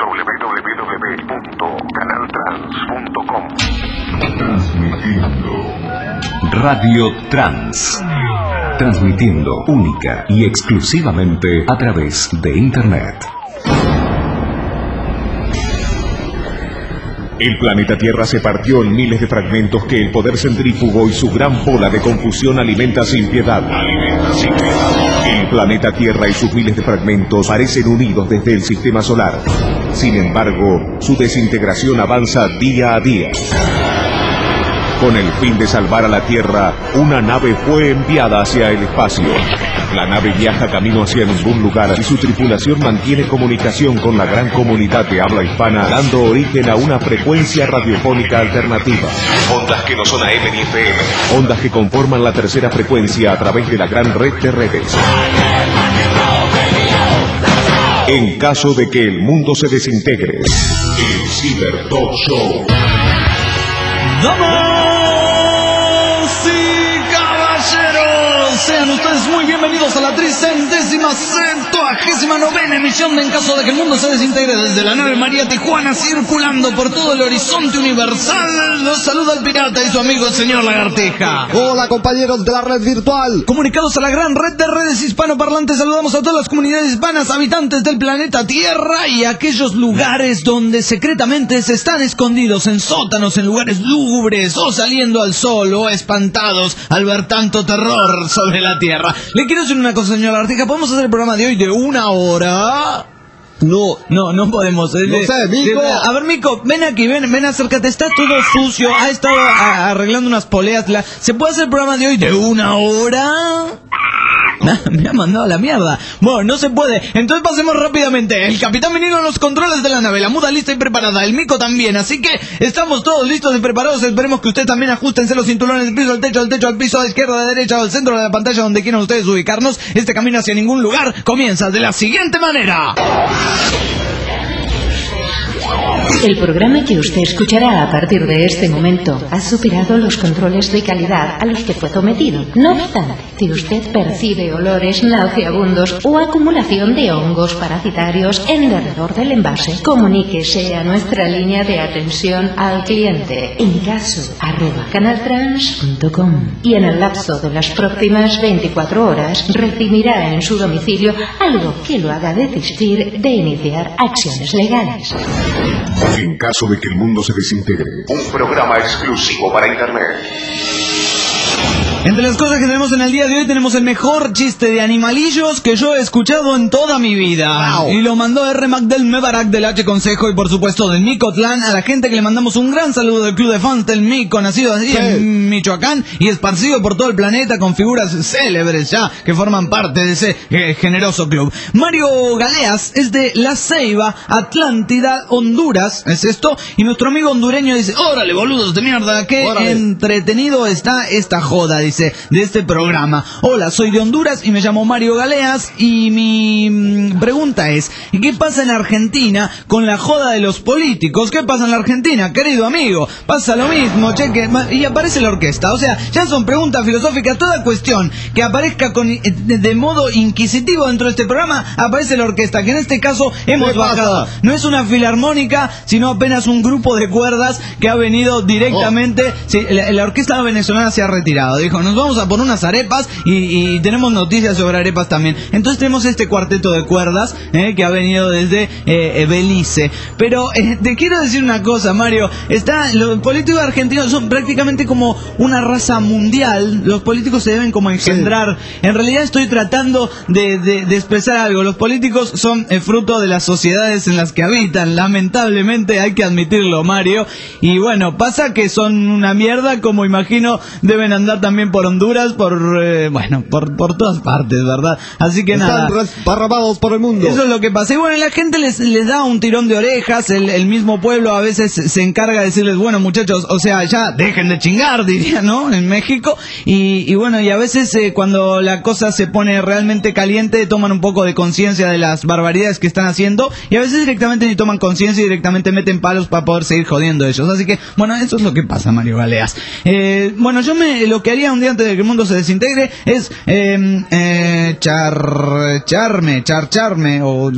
www.canaltrans.com. Transmitiendo Radio Trans. Transmitiendo única y exclusivamente a través de Internet. El planeta Tierra se partió en miles de fragmentos que el poder centrífugo y su gran bola de confusión alimenta sin piedad. El planeta Tierra y sus miles de fragmentos parecen unidos desde el sistema solar. Sin embargo, su desintegración avanza día a día. Con el fin de salvar a la Tierra, una nave fue enviada hacia el espacio. La nave viaja camino hacia ningún lugar y su tripulación mantiene comunicación con la gran comunidad de habla hispana, dando origen a una frecuencia radiofónica alternativa. Ondas que no son AM ni FM. Ondas que conforman la tercera frecuencia a través de la gran red de redes. En caso de que el mundo se desintegre, el Ciber Talk Show. ¡Damas y caballeros! Sean ustedes muy bienvenidos a la 369ª emisión de En caso de que el mundo se desintegre, desde la nave María Tijuana, circulando por todo el horizonte universal. Los saluda el pirata y su amigo el señor Lagartija. Hola, compañeros de la red virtual. Comunicados a la gran red de redes hispanoparlantes, saludamos a todas las comunidades hispanas, habitantes del planeta Tierra y aquellos lugares donde secretamente se están escondidos en sótanos, en lugares lúgubres, o saliendo al sol, o espantados al ver tanto terror sobre la Tierra. Le quiero decir una cosa, señor Lagartija, ¿podemos hacer el programa de hoy de 1 hora? No podemos. No sé, Mico. A ver, Mico, ven aquí, ven, acércate. Está todo sucio. Ha estado arreglando unas poleas. ¿Se puede hacer el programa de hoy de 1 hora? Me ha mandado a la mierda. Bueno, no se puede. Entonces pasemos rápidamente. El capitán Menino en los controles de la nave. La muda lista y preparada. El Mico también. Así que estamos todos listos y preparados. Esperemos que usted también ajustense los cinturones del piso al techo, al piso, a la izquierda, a la derecha, al centro de la pantalla, donde quieran ustedes ubicarnos. Este camino hacia ningún lugar comienza de la siguiente manera. El programa que usted escuchará a partir de este momento ha superado los controles de calidad a los que fue sometido. No obstante, si usted percibe olores nauseabundos o acumulación de hongos parasitarios en derredor del envase, comuníquese a nuestra línea de atención al cliente en caso@canaltrans.com y en el lapso de las próximas 24 horas recibirá en su domicilio algo que lo haga desistir de iniciar acciones legales. En caso de que el mundo se desintegre, Un programa exclusivo para Internet. Entre las cosas que tenemos en el día de hoy tenemos el mejor chiste de animalillos que yo he escuchado en toda mi vida. Wow. Y lo mandó R. Mac del Mebarak del H Consejo y por supuesto del Micotlán, a la gente que le mandamos un gran saludo del Club de Fans del Mico, nacido así en Michoacán y esparcido por todo el planeta con figuras célebres ya que forman parte de ese generoso club. Mario Galeas es de La Ceiba, Atlántida, Honduras, es esto, y nuestro amigo hondureño dice: órale, boludos de mierda, qué entretenido está esta joda, dice, de este programa. Hola, soy de Honduras y me llamo Mario Galeas y mi pregunta es: ¿qué pasa en Argentina con la joda de los políticos? ¿Qué pasa en la Argentina, querido amigo? Pasa lo mismo, cheque, y aparece la orquesta. O sea, ya son preguntas filosóficas. Toda cuestión que aparezca de modo inquisitivo dentro de este programa, aparece la orquesta, que en este caso hemos bajado. No es una filarmónica, sino apenas un grupo de cuerdas que ha venido directamente. Sí, la orquesta venezolana se ha retirado. Dijo: nos vamos a poner unas arepas y tenemos noticias sobre arepas también. Entonces tenemos este cuarteto de cuerdas que ha venido desde Belice. Pero te quiero decir una cosa, Mario. Los políticos argentinos son prácticamente como una raza mundial. Los políticos se deben como engendrar. Sí. En realidad estoy tratando de expresar algo. Los políticos son fruto de las sociedades en las que habitan. Lamentablemente hay que admitirlo, Mario. Y bueno, pasa que son una mierda, como imagino deben andar también por Honduras, por todas partes, ¿verdad? Así que están resparramados por el mundo. Eso es lo que pasa. Y bueno, la gente les da un tirón de orejas. El mismo pueblo a veces se encarga de decirles: bueno, muchachos, o sea, ya dejen de chingar, diría, ¿no? En México. Y bueno, y a veces cuando la cosa se pone realmente caliente, toman un poco de conciencia de las barbaridades que están haciendo, y a veces directamente ni toman conciencia y directamente meten palos para poder seguir jodiendo ellos. Así que, bueno, eso es lo que pasa, Mario Galeas. Bueno, yo lo que haría un día antes de que el mundo se desintegre es charcharme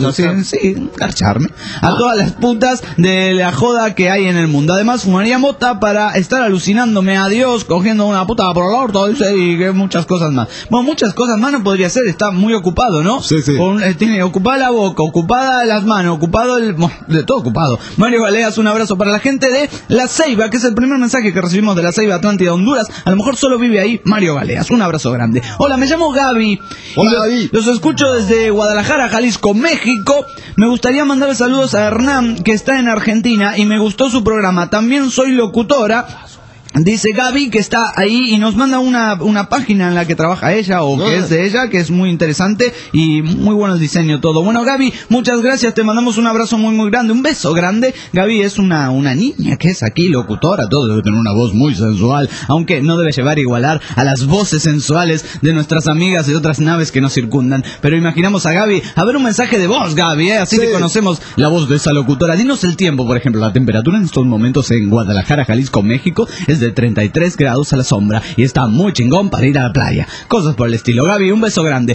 a todas las putas de la joda que hay en el mundo. Además fumaría mota para estar alucinándome a Dios cogiendo una puta por el orto, dice, y que muchas cosas más. Bueno, muchas cosas más no podría ser, está muy ocupado, ¿no? Sí. Tiene ocupada la boca, ocupada las manos, ocupado de todo ocupado. Mario Galeas, un abrazo para la gente de La Ceiba, que es el primer mensaje que recibimos de La Ceiba, Atlántida, Honduras. A lo mejor solo vive ahí Mario Galeas. Un abrazo grande. Hola, me llamo Gaby. Hola, Gaby. Los escucho desde Guadalajara, Jalisco, México. Me gustaría mandarle saludos a Hernán, que está en Argentina, y me gustó su programa. También soy locutora. Dice Gaby que está ahí y nos manda una página en la que trabaja ella o que es de ella, que es muy interesante y muy bueno el diseño todo. Bueno, Gaby, muchas gracias, te mandamos un abrazo muy muy grande, un beso grande. Gaby es una niña que es aquí locutora, todo debe tener una voz muy sensual, aunque no debe llevar a igualar a las voces sensuales de nuestras amigas de otras naves que nos circundan. Pero imaginamos a Gaby, a ver un mensaje de voz, Gaby, así que conocemos la voz de esa locutora. Dinos el tiempo, por ejemplo, la temperatura en estos momentos en Guadalajara, Jalisco, México es de 33 grados a la sombra y está muy chingón para ir a la playa. Cosas por el estilo. Gaby, un beso grande.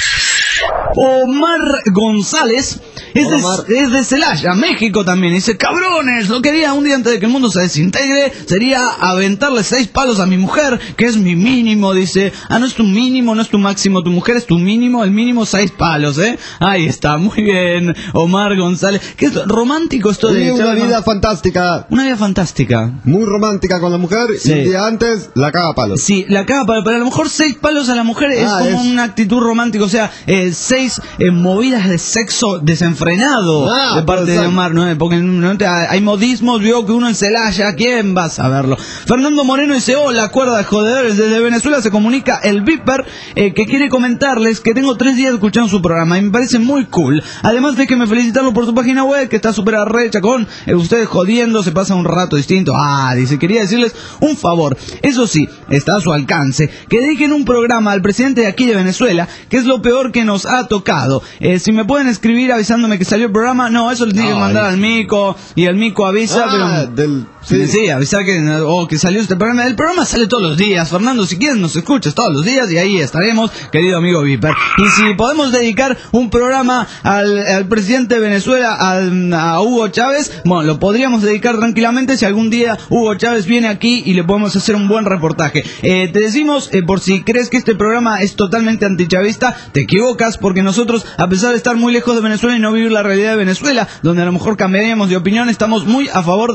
Omar González es de Celaya, México también. Dice, cabrones, lo que haría un día antes de que el mundo se desintegre sería aventarle 6 palos a mi mujer, que es mi mínimo. Dice, no es tu mínimo, no es tu máximo, tu mujer es tu mínimo, el mínimo 6 palos, Ahí está, muy bien, Omar González. ¿Qué es romántico esto de una vida fantástica? Una vida fantástica. Muy romántica con la mujer, y un día antes la caga a palos. Sí, la caga a palos, pero a lo mejor 6 palos a la mujer es como una actitud romántica, o sea, 6 movidas de sexo desenfrenado de parte de Omar, ¿no? Porque hay modismos, vio que uno en Celaya, ¿quién va a saberlo? Fernando Moreno dice, hola, cuerda de jodedores, desde Venezuela se comunica el Viper, que quiere comentarles que tengo 3 días escuchando su programa y me parece muy cool. Además déjenme felicitarlo por su página web, que está súper arrecha con ustedes jodiendo, se pasa un rato distinto. Dice, quería decirles un favor, eso sí, está a su alcance, que dediquen un programa al presidente de aquí de Venezuela, que es lo peor que nos ha tocado. Si me pueden escribir avisándome que salió el programa, eso le tiene que mandar al Mico, y el Mico avisa, pero... Sí, avisar que salió este programa. El programa sale todos los días, Fernando, si quieres nos escuchas todos los días y ahí estaremos, querido amigo Viper. Y si podemos dedicar un programa al presidente de Venezuela, a Hugo Chávez, bueno, lo podríamos dedicar tranquilamente si algún día Hugo Chávez viene aquí y le podemos hacer un buen reportaje. Te decimos, por si crees que este programa es totalmente antichavista, te equivocas, porque nosotros, a pesar de estar muy lejos de Venezuela y no vivir la realidad de Venezuela, donde a lo mejor cambiaríamos de opinión, estamos muy a favor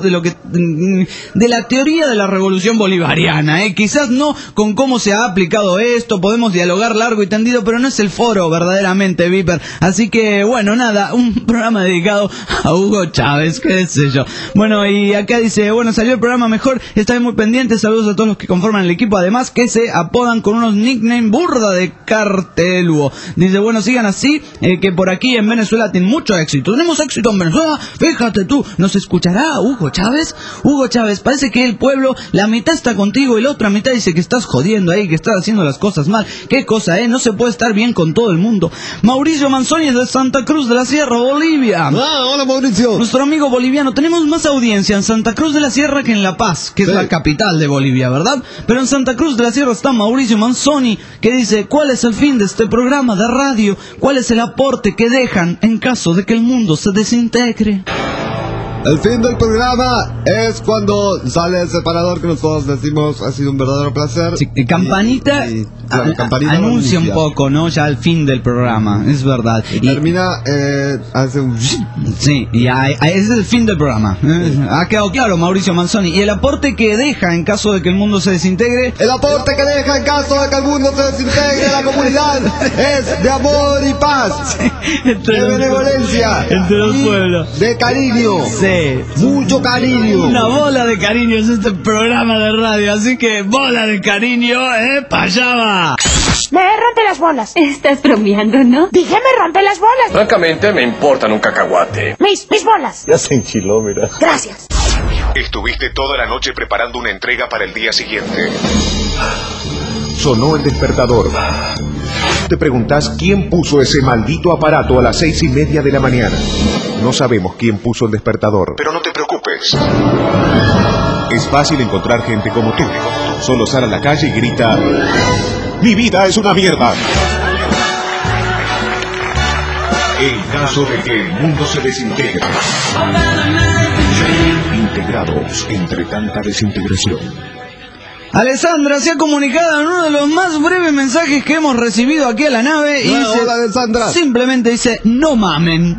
de la teoría de la revolución bolivariana, quizás no con cómo se ha aplicado esto, podemos dialogar largo y tendido, pero no es el foro verdaderamente, Viper. Así que bueno, nada, un programa dedicado a Hugo Chávez, qué sé yo. Bueno, y acá dice, bueno, salió el programa mejor, están muy pendientes, saludos a todos los que conforman el equipo, además que se apodan con unos nicknames burda de carteluo. Dice, bueno, sigan así, que por aquí en Venezuela tienen mucho éxito. Tenemos éxito en Venezuela, fíjate tú, ¿nos escuchará Hugo Chávez? Hugo Chávez, parece que el pueblo, la mitad está contigo y la otra mitad dice que estás jodiendo ahí, que estás haciendo las cosas mal. Qué cosa, no se puede estar bien con todo el mundo. Mauricio Manzoni de Santa Cruz de la Sierra, Bolivia. Hola, Mauricio. Nuestro amigo boliviano, tenemos más audiencia en Santa Cruz de la Sierra que en La Paz, que es la capital de Bolivia, ¿verdad? Pero en Santa Cruz de la Sierra está Mauricio Manzoni, que dice, ¿cuál es el fin de este programa de radio? ¿Cuál es el aporte que dejan en caso de que el mundo se desintegre? El fin del programa es cuando sale el separador, que nosotros decimos ha sido un verdadero placer. Sí, campanita, campanita anuncia un poco, ¿no? Ya el fin del programa, es verdad. Y termina, hace un... Sí, y ese es el fin del programa. Ha quedado claro, Mauricio Manzoni. Y el aporte que deja en caso de que el mundo se desintegre... El aporte que deja en caso de que el mundo se desintegre la comunidad es de amor y paz, de benevolencia, entre los pueblos, de cariño. Sí. Mucho cariño. Una bola de cariño es este programa de radio, así que bola de cariño, pa' allá va. Me rompe las bolas. Estás bromeando, ¿no? Dije me rompe las bolas. Francamente, me importan un cacahuate. Mis bolas. Ya se enchiló, mira. Gracias. Estuviste toda la noche preparando una entrega para el día siguiente. Sonó el despertador. Te preguntás quién puso ese maldito aparato a las 6:30 de la mañana. No sabemos quién puso el despertador. Pero no te preocupes. Es fácil encontrar gente como tú. Solo sal a la calle y grita: ¡mi vida es una mierda! En caso de que el mundo se desintegre, integrados entre tanta desintegración. Alessandra se ha comunicado en uno de los más breves mensajes que hemos recibido aquí a la nave y dice, hola, Alessandra. simplemente dice, no mamen.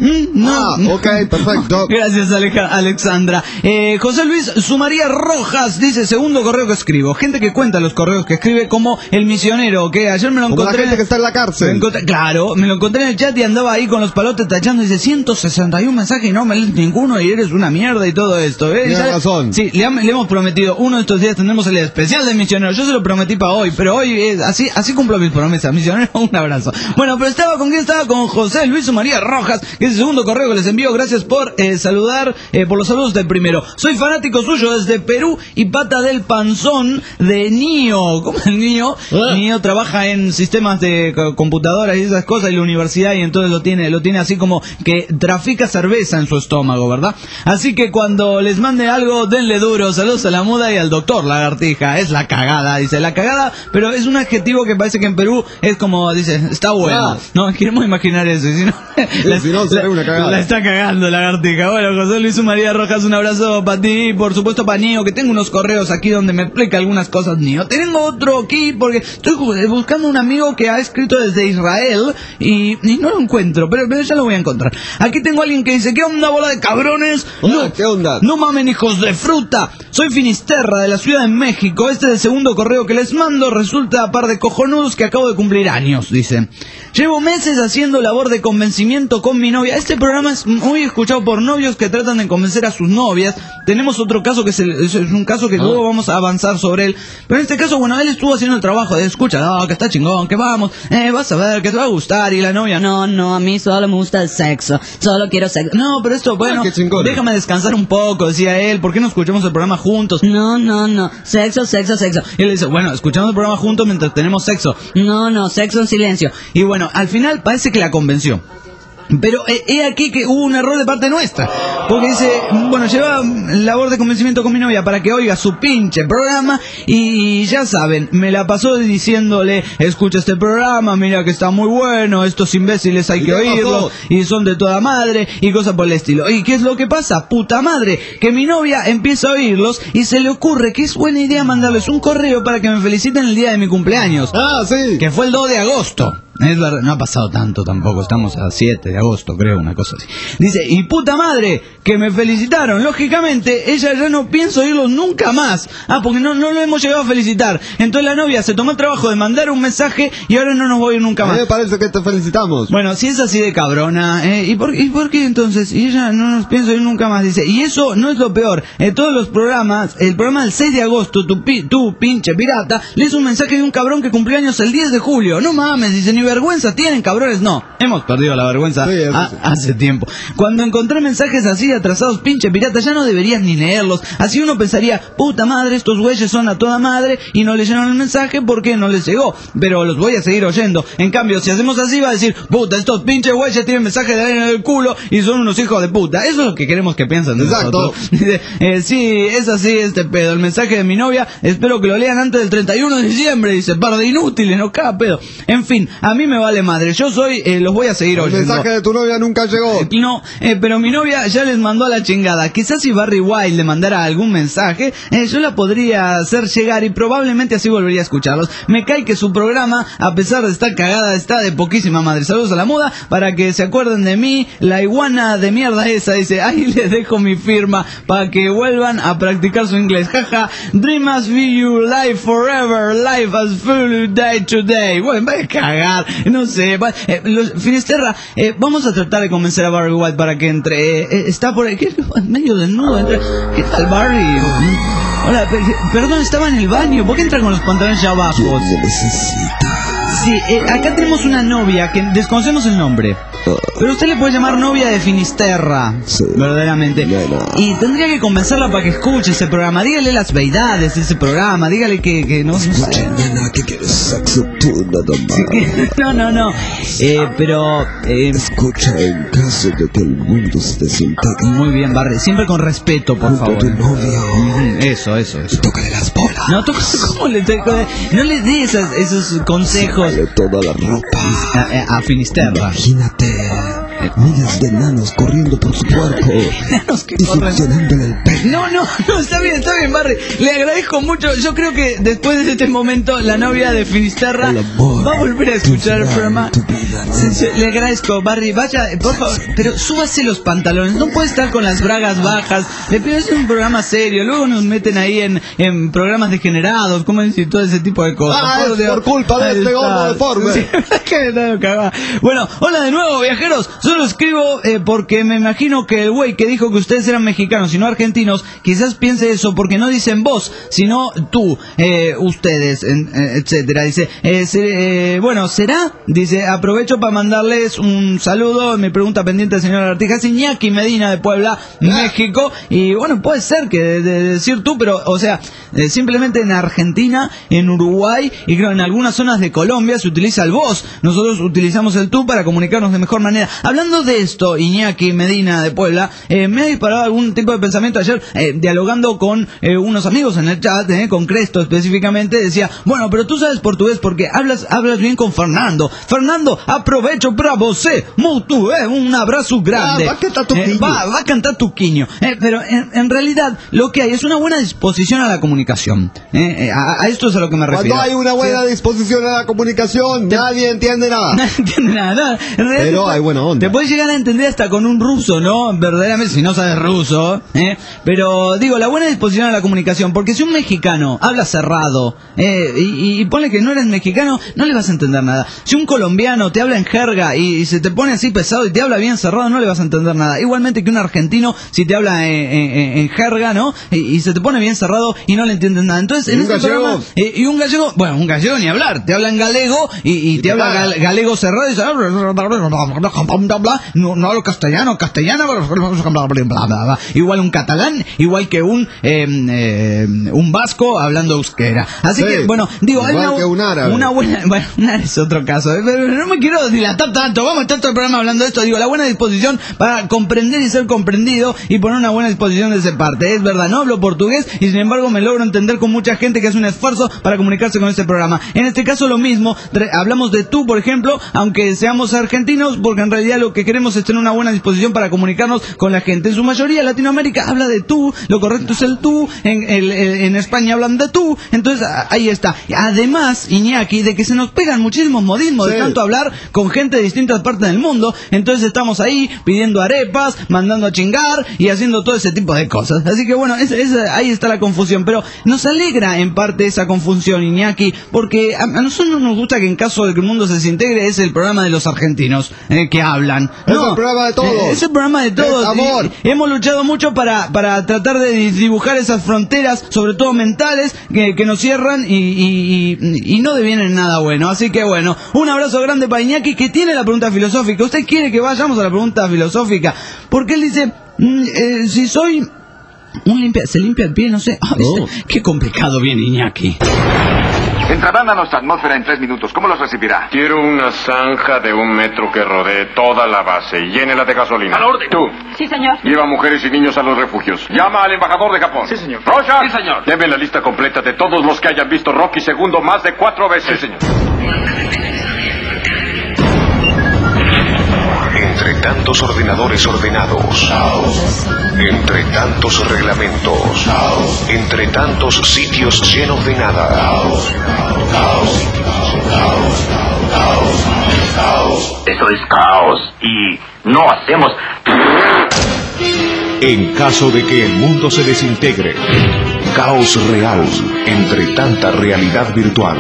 Ok, perfecto. Gracias, Alexandra. José Luis Sumaría Rojas dice, segundo correo que escribo. Gente que cuenta los correos que escribe como el misionero, que ayer me lo Como encontré. la gente que está en la cárcel. Claro, me lo encontré en el chat y andaba ahí con los palotes tachando y dice 161 mensajes y no me lees ninguno y eres una mierda y todo esto. Tienes razón. Sí, le hemos prometido, uno de estos días tendremos el especial de misionero. Yo se lo prometí para hoy, pero hoy así cumplo mis promesas. Misionero, un abrazo. Bueno, pero estaba con quién estaba, con José Luis María Rojas, que es el segundo correo que les envío. Gracias por saludar, por los saludos del primero. Soy fanático suyo desde Perú y pata del panzón de Nio. ¿Cómo es el Nio? Nio trabaja en sistemas de computadoras y esas cosas y la universidad, y entonces lo tiene así como que trafica cerveza en su estómago, ¿verdad? Así que cuando les mande algo, denle duro. Saludos a la muda y al doctor Lagartija. Es la cagada, dice, la cagada, pero es un adjetivo que parece que en Perú es como, dice, está bueno. No, queremos imaginar eso, y si no, sería una cagada. La está cagando Lagartija. Bueno, José Luis María Rojas, un abrazo para ti, por supuesto para Nio, que tengo unos correos aquí donde me explica algunas cosas Nio. Tengo otro aquí porque estoy buscando un amigo que ha escrito desde Israel y no lo encuentro, pero ya lo voy a encontrar. Aquí tengo a alguien que dice, ¿qué onda, bola de cabrones? Hola, ¿qué onda? No mamen, hijos de fruta. Soy Finisterra, de la Ciudad de México. Este es el segundo correo que les mando. Resulta par de cojonudos que acabo de cumplir años, dice. Llevo meses haciendo labor de convencimiento con mi novia. Este programa es muy escuchado por novios que tratan de convencer a sus novias. Tenemos otro caso que es un caso que luego vamos a avanzar sobre él. Pero en este caso, bueno, él estuvo haciendo el trabajo de escucha, que está chingón, que vamos, vas a ver, que te va a gustar. Y la novia, no, a mí solo me gusta el sexo, solo quiero sexo. No, pero esto, bueno, déjame descansar un poco, decía él. ¿Por qué no escuchamos el programa juntos? No, sexo. Y él dice, bueno, escuchamos el programa juntos mientras tenemos sexo. No, sexo en silencio. Y bueno, al final parece que la convenció. Pero he aquí que hubo un error de parte nuestra, porque dice, bueno, lleva labor de convencimiento con mi novia para que oiga su pinche programa y ya saben, me la pasó diciéndole, escucha este programa, mira que está muy bueno, estos imbéciles hay que oírlos y son de toda madre y cosas por el estilo. ¿Y qué es lo que pasa? Puta madre, que mi novia empieza a oírlos y se le ocurre que es buena idea mandarles un correo para que me feliciten el día de mi cumpleaños. Sí. Que fue el 2 de agosto. Es verdad, no ha pasado tanto tampoco, estamos a 7 de agosto, creo, una cosa así. Dice, y puta madre, que me felicitaron. Lógicamente, ella ya no piensa oírlos nunca más. Porque no lo hemos llegado a felicitar. Entonces la novia se tomó el trabajo de mandar un mensaje y ahora no nos voy a ir nunca más. Me parece que te felicitamos. Bueno, si es así de cabrona, ¿y por qué entonces? Y ella no nos piensa oír nunca más, dice. Y eso no es lo peor. En todos los programas, el programa del 6 de agosto, tú pinche pirata, lees un mensaje de un cabrón que cumplió años el 10 de julio. No mames, dice, ni vergüenza tienen, cabrones. No, hemos perdido la vergüenza hace tiempo. Cuando encontré mensajes así atrasados, pinche pirata, ya no deberías ni leerlos. Así uno pensaría, puta madre, estos güeyes son a toda madre y no leyeron el mensaje porque no les llegó. Pero los voy a seguir oyendo. En cambio, si hacemos así, va a decir, puta, estos pinches güeyes tienen mensaje de arena en el culo y son unos hijos de puta. Eso es lo que queremos que piensen de nosotros. Sí, es así este pedo. El mensaje de mi novia, espero que lo lean antes del 31 de diciembre. Dice, par de inútiles, no cada pedo. En fin, a mí me vale madre. Yo los voy a seguir oyendo. El mensaje de tu novia nunca llegó. No, pero mi novia ya les mandó a la chingada. Quizás si Barry White le mandara algún mensaje, yo la podría hacer llegar y probablemente así volvería a escucharlos. Me cae que su programa, a pesar de estar cagada, está de poquísima madre. Saludos a la muda, para que se acuerden de mí, la iguana de mierda esa. Dice, ahí les dejo mi firma para que vuelvan a practicar su inglés. Jaja, dream as you live forever, life as full day to day. Bueno, va a cagar, no sé. Finisterra, vamos a tratar de convencer a Barry White para que entre. Está por ahí, medio desnudo. ¿Qué tal, Barry? Hola, perdón, estaba en el baño. ¿Por qué entra con los pantalones ya bajos? Sí, acá tenemos una novia que desconocemos el nombre. Pero usted le puede llamar novia de Finisterra, Sí. verdaderamente. Bueno. Y tendría que convencerla para que escuche ese programa. Dígale las beidades de ese programa, dígale que no sé. Nena, que quieres sexo tú nada más. No. Pero... Escucha, en caso de que el mundo se desintegre, muy bien, Barry. Siempre con respeto, por junto a favor. tu novio, Eso. tócale las bolas. No, ¿cómo le no le dé esos consejos Sácale toda la ropa. a Finisterra? Imagínate miles de enanos corriendo por su cuerpo Enanos que y corren. succionándole el pelo. No, está bien, Barry. Le agradezco mucho. Yo creo que después de este momento, la novia de Finisterra El amor, va a volver a escuchar el tu programa. tu vida, Sí, le agradezco, Barry. Vaya, por favor, pero súbase los pantalones. No puede estar con las bragas bajas. Le pido, es un programa serio. Luego nos meten ahí en programas degenerados, como decir, todo ese tipo de cosas. Es Dios. por culpa de Ahí este está. gordo deforme. Sí, que me tengo que acabar. Bueno, hola de nuevo, viajeros. Solo escribo porque me imagino que el güey que dijo que ustedes eran mexicanos y no argentinos, quizás piense eso porque no dicen vos, sino tú, ustedes, etcétera. Dice, bueno, ¿será? Dice, aprovecho para mandarles un saludo. Mi pregunta pendiente, señora Artijas, Iñaki Medina de Puebla, México. Y bueno, puede ser que de decir tú, pero, o sea, simplemente en Argentina, en Uruguay y creo en algunas zonas de Colombia se utiliza el vos. Nosotros utilizamos el tú para comunicarnos de mejor manera. Hablando de esto, Iñaki Medina de Puebla, me ha disparado algún tipo de pensamiento ayer, dialogando con unos amigos en el chat, con Cresto específicamente. Decía, bueno, pero tú sabes portugués porque hablas bien con Fernando. Fernando, aprovecho para você, un abrazo grande. Va a cantar Tuquiño. Va a cantar Tuquiño. Pero en realidad lo que hay es una buena disposición a la comunicación. A esto es a lo que me refiero. Cuando hay una buena disposición a la comunicación, nadie entiende nada. No entiende nada. En realidad Pero hay buena onda. Te puedes llegar a entender hasta con un ruso, ¿no? Verdaderamente, si no sabes ruso. Pero digo, la buena disposición a la comunicación. Porque si un mexicano habla cerrado, y ponle que no eres mexicano, no le vas a entender nada. Si un colombiano te habla en jerga y se te pone así pesado y te habla bien cerrado, no le vas a entender nada. Igualmente que un argentino, si te habla en jerga, ¿no? Y se te pone bien cerrado y no le entiendes nada. Entonces, en este programa, y un gallego, bueno, un gallego ni hablar, te habla en galego y te habla galego cerrado y dice, no hablo castellano, igual un catalán, igual que un vasco hablando euskera. Así que, bueno, digo, hay una buena, bueno, es otro caso, pero no me quiero dilatar tanto, vamos a estar todo el programa hablando de esto. Digo, la buena disposición para comprender y ser comprendido y poner una buena disposición de esa parte. Es verdad, no hablo portugués y sin embargo me logro entender con mucha gente que hace un esfuerzo para comunicarse con este programa. En este caso lo mismo, hablamos de tú, por ejemplo, aunque seamos argentinos, porque en realidad lo que queremos es tener una buena disposición para comunicarnos con la gente. En su mayoría Latinoamérica habla de tú, lo correcto es el tú, en España hablan de tú, entonces ahí está. Además, Iñaki, de que se nos pegan muchísimos modismos de tanto hablar con gente de distintas partes del mundo, entonces estamos ahí pidiendo arepas, mandando a chingar y haciendo todo ese tipo de cosas. Así que bueno, ahí está la confusión, pero nos alegra en parte esa confusión, Iñaki, porque a nosotros nos gusta que en caso de que el mundo se desintegre es el programa de los argentinos que hablan. Es el programa de todos. Es el programa de todos. Es amor. Hemos luchado mucho para tratar de dibujar esas fronteras, sobre todo mentales, que nos cierran y no devienen nada bueno. Así que bueno, un abrazo grande para Iñaki, que tiene la pregunta filosófica. ¿Usted quiere que vayamos a la pregunta filosófica? Porque él dice, si soy se limpia el pie, no sé. Qué complicado viene Iñaki. Entrarán a nuestra atmósfera en 3 minutos. ¿Cómo los recibirá? Quiero una zanja de 1 metro que rodee toda la base y llénela de gasolina. ¡A la orden! Tú. Sí, señor. Lleva mujeres y niños a los refugios. Llama al embajador de Japón. Sí, señor. ¡Rocha! Sí, señor. Deme la lista completa de todos los que hayan visto Rocky II más de 4 veces. Sí, señor. Entre tantos ordenadores ordenados, entre tantos reglamentos, entre tantos sitios llenos de nada. Eso es caos y no hacemos... En caso de que el mundo se desintegre, caos real entre tanta realidad virtual.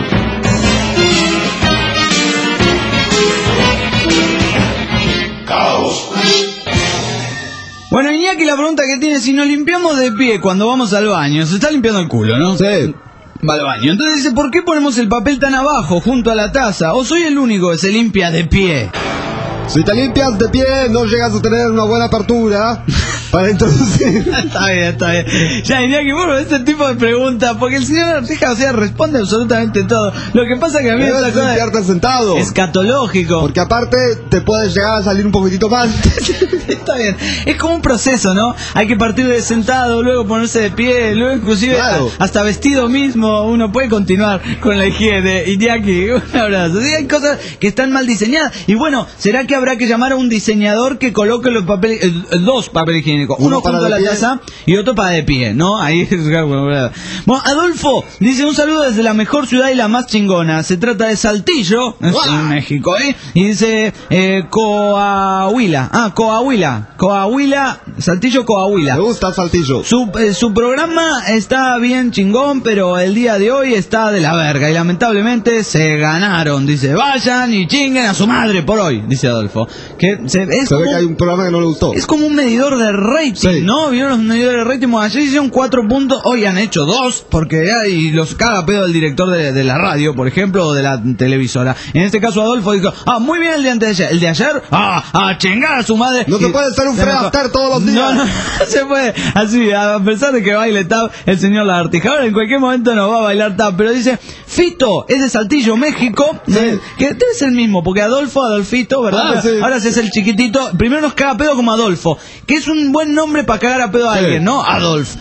Bueno, Iñaki, la pregunta que tiene, si nos limpiamos de pie cuando vamos al baño, se está limpiando el culo, ¿no? Sí. Va al baño. Entonces dice, ¿por qué ponemos el papel tan abajo, junto a la taza? ¿O soy el único que se limpia de pie? Si te limpias de pie, no llegas a tener una buena apertura para introducir. Está bien. Ya, Iñaki, bueno, este tipo de preguntas, porque el señor Artija, o sea, responde absolutamente todo. Lo que pasa que a mí Debes esta cosa limpiarte sentado. escatológico. Porque aparte te puedes llegar a salir un poquitito mal. Está bien. Es como un proceso, ¿no? Hay que partir de sentado, luego ponerse de pie, luego inclusive Claro. hasta vestido mismo. Uno puede continuar con la higiene. Iñaki, un abrazo. Sí, hay cosas que están mal diseñadas. Y bueno, ¿será que habrá que llamar a un diseñador que coloque los papeles, dos papeles higiénicos? Uno para junto a de la pie. taza y otro para de pie, ¿no? Ahí es... Bueno, Adolfo dice un saludo desde la mejor ciudad y la más chingona. Se trata de Saltillo, en México, ¿eh? Y dice Coahuila. Coahuila, Saltillo, Coahuila. Me gusta Saltillo. Su programa está bien chingón, pero el día de hoy está de la verga y lamentablemente se ganaron. Dice, vayan y chinguen a su madre por hoy, dice Adolfo. Que Se ve que hay un programa que no le gustó. es como un medidor de rating, Sí. ¿no? ¿Vieron los medidores de rating? Bueno, ayer hicieron 4 puntos, hoy han hecho 2, porque hay los caga pedo del director de la radio, por ejemplo, o de la televisora. En este caso Adolfo dijo, muy bien el de antes de ayer. El de ayer, a chingar a su madre. No se puede ser un Fred Astaire todos los días. No se puede. Así, a pesar de que baile tap el señor Lagartija. Ahora en cualquier momento nos va a bailar tap, pero dice, Fito, es de Saltillo, México, que debe ser el mismo, porque Adolfito, ¿verdad? Sí. Ahora se hace el chiquitito. Primero nos caga pedo como Adolfo, que es un buen nombre para cagar a pedo a alguien, ¿no? Adolf.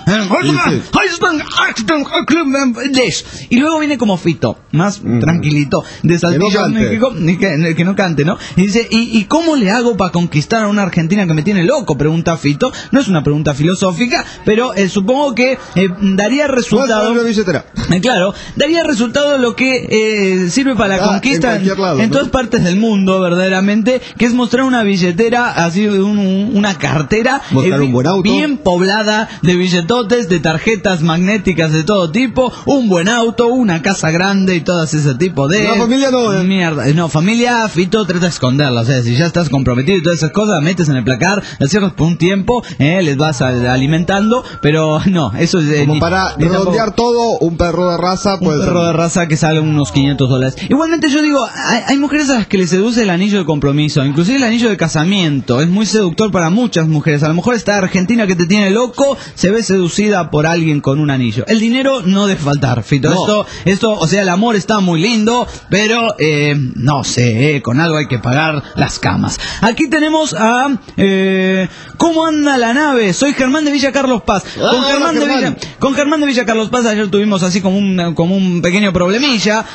Y luego viene como Fito, más tranquilito, de Saltillo, cante. México, que no cante, ¿no? Y dice, ¿y cómo le hago para conquistar a una argentina que me tiene loco? Pregunta Fito. No es una pregunta filosófica, pero supongo que daría resultado. Una billetera. Claro, daría resultado lo que sirve para la conquista en cualquier lado, en ¿no? todas partes del mundo, verdaderamente, que es mostrar una billetera, así una cartera Mostrar un buen auto. bien poblada de billetotes, de tarjetas magnéticas de todo tipo, un buen auto, una casa grande y todo ese tipo de... La familia no, Mierda, no, familia, Fito, trata de esconderla, o sea, si ya estás comprometido y todas esas cosas, metes en el placar, la cierras por un tiempo, les vas alimentando, pero no, eso es... Como para redondear todo, un perro de raza, un perro de raza que sale unos $500. Igualmente yo digo, hay mujeres a las que les seduce el anillo de compromiso, inclusive el anillo de casamiento, es muy seductor para muchas mujeres. A lo mejor esta argentina que te tiene loco se ve seducida por alguien con un anillo. El dinero no debe faltar, Fito. No. Esto, o sea, el amor está muy lindo, pero no sé, con algo hay que pagar las camas. Aquí tenemos a ¿cómo anda la nave? Soy Germán de Villa Carlos Paz. Con Germán de Villa Carlos Paz ayer tuvimos así como un pequeño problemilla,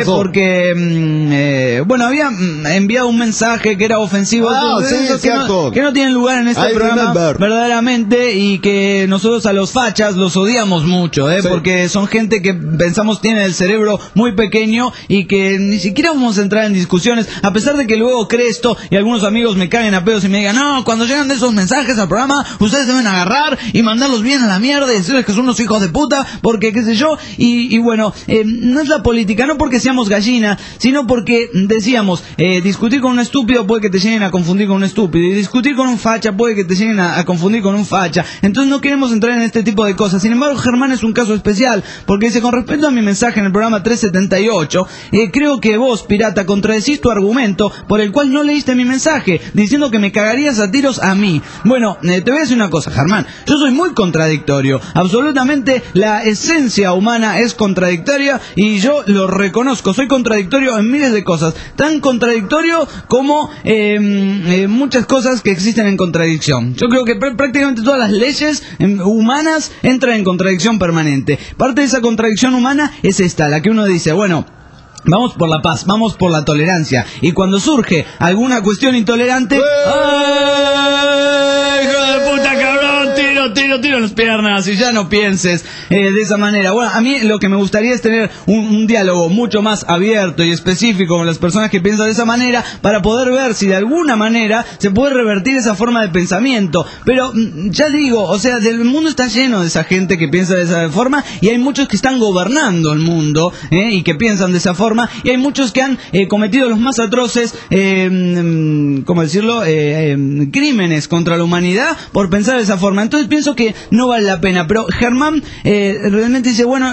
porque bueno, había enviado un mensaje que era ofensivo, que no tiene lugar en este programa verdaderamente, y que nosotros a los fachas los odiamos mucho, porque son gente que pensamos tiene el cerebro muy pequeño y que ni siquiera vamos a entrar en discusiones, a pesar de que luego Cresto y algunos amigos me caguen a pedos y me digan, no, cuando llegan de esos mensajes al programa, ustedes deben agarrar y mandarlos bien a la mierda y decirles que son unos hijos de puta, porque qué sé yo, y bueno, no es la política, no porque seamos gallina, sino porque decíamos, discutir con un estúpido puede que te lleguen a confundir con un estúpido, y discutir con un facha puede que te lleguen a confundir con un facha. Entonces no queremos entrar en este tipo de cosas. Sin embargo, Germán es un caso especial, porque dice, con respecto a mi mensaje en el programa 378, creo que vos, pirata, contradecís tu argumento por el cual no leíste mi mensaje, diciendo que me cagarías a tiros a mí. Bueno, te voy a decir una cosa, Germán, yo soy muy contradictorio, absolutamente la esencia humana es contradictoria y yo lo reconozco, soy contradictorio en miles de cosas, tan contradictorio como muchas cosas que existen en contradicción. Yo creo que prácticamente todas las leyes humanas entran en contradicción permanente. Parte de esa contradicción humana es esta, la que uno dice, bueno, vamos por la paz, vamos por la tolerancia, y cuando surge alguna cuestión intolerante, ¡ay, hijo de puta, cabrón! Tiro las piernas y ya no pienses de esa manera. Bueno, a mí lo que me gustaría es tener un diálogo mucho más abierto y específico con las personas que piensan de esa manera, para poder ver si de alguna manera se puede revertir esa forma de pensamiento. Pero ya digo, o sea, el mundo está lleno de esa gente que piensa de esa forma, y hay muchos que están gobernando el mundo y que piensan de esa forma, y hay muchos que han cometido los más atroces, ¿cómo decirlo?, crímenes contra la humanidad por pensar de esa forma. Entonces pienso que que no vale la pena. Pero Germán realmente dice, bueno,